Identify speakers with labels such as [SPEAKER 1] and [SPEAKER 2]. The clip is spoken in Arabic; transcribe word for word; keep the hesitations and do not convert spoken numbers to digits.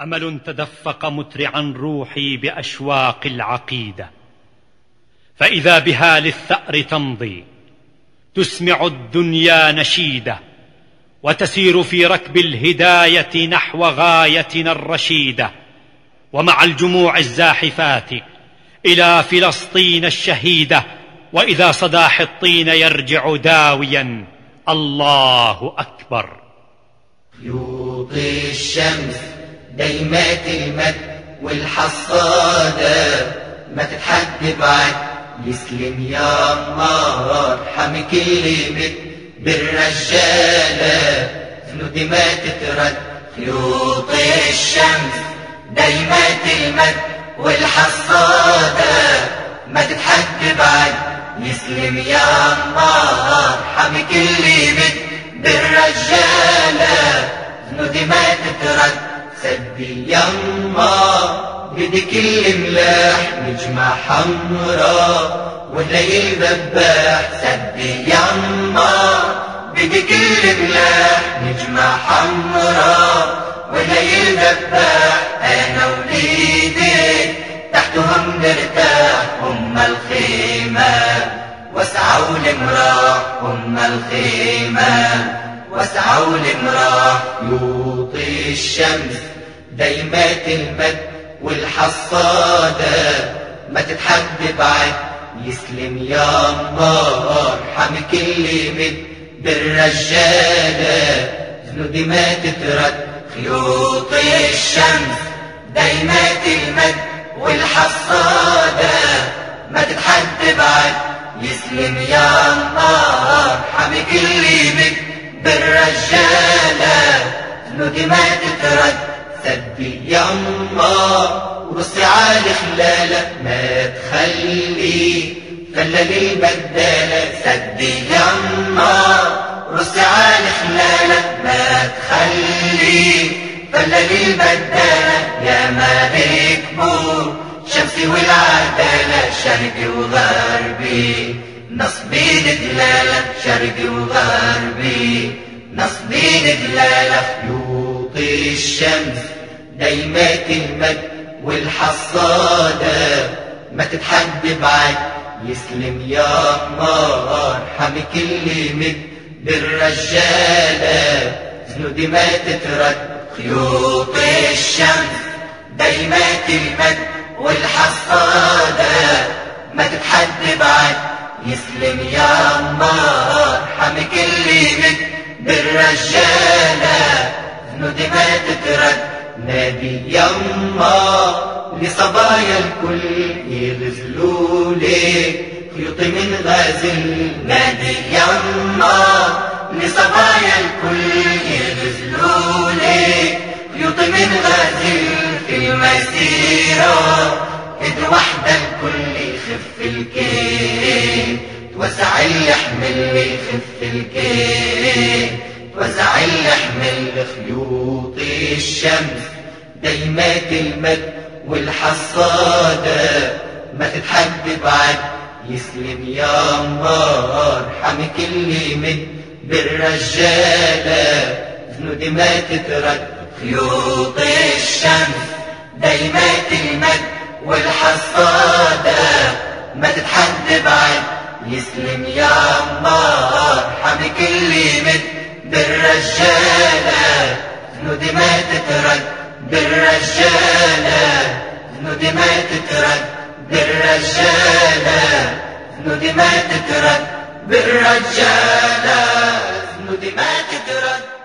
[SPEAKER 1] أمل تدفق مترعا روحي بأشواق العقيدة، فإذا بها للثأر تمضي تسمع الدنيا نشيدة، وتسير في ركب الهداية نحو غايتنا الرشيدة. ومع الجموع الزاحفات إلى فلسطين الشهيدة، وإذا صدى حطين يرجع داويا الله أكبر.
[SPEAKER 2] خيوط الشمس دايمات المد والحصادة ما تتحد بعد، يسلم يا الله ارحم كل بيت بالرجالة ذنود ما تترد. خيوط الشمس دايمات المد والحصادة ما تتحد بعد، يسلم يا الله ارحم كل بيت بالرجالة ذنود ما تترد. سدي يما بدي كل ملاح نجمة حمراء والليل ذباح. سدي يما بدي كل ملاح نجمة حمراء والليل ذباح. انا وليدي تحتهم نرتاح، هم الخيمة واسعوا المراح، هم الخيمة واسعوا المراح. يوطي الشمس دايمات المد والحصادة ما تتحد بعد، يسلم يا الله ارحم كل مد بالرجالة ذنود ما تترد. خيوط الشمس دايمات المد والحصادة ما تتحد بعد، يسلم يا الله ارحم كل مد بالرجالة ذنود ما تترد. سدي يما ورصي على خلالة ما تخلي فلل البدالة. سدي يما ورصي على خلالة ما تخلي فلل البدالة. يا مالك بور شمسي والعدالة شرقي وغربي نصبي دلالة، شرقي وغربي نصبي دلالة. خيوط الشمس دايمات المد والحصادة ما تتحد بعد، يسلم يا الله ارحم كل مد بالرجالة ذنود ما تترد. خيوط الشمس دايمات المد والحصادة ما تتحد بعد، يسلم يا الله ارحم كل مد بالرجالة ذنود ما تترد. نادي يما لصبايا الكل يغزلوا لي خيوط من غازل. نادي يما لصبايا الكل يغزلوا لي خيوط من غازل. في المسيرة ايد واحدة الكل يخف الكيل، توسع يحمل يخف الكيل، توسع يحمل. خيوط الشمس دايمات المد والحصادة ما تتحد بعد، يسلم يا الله ارحم كل مد بالرجالة ذنود ما تترد. خيوط الشمس دايمات المد والحصادة ما تتحد بعد، يسلم يا الله ارحم كل مد بالرجالة ذنود ما تترد. بالرجالة ذنود ما تترد، بالرجالة ذنود ما تترد، بالرجالة ذنود ما تترد.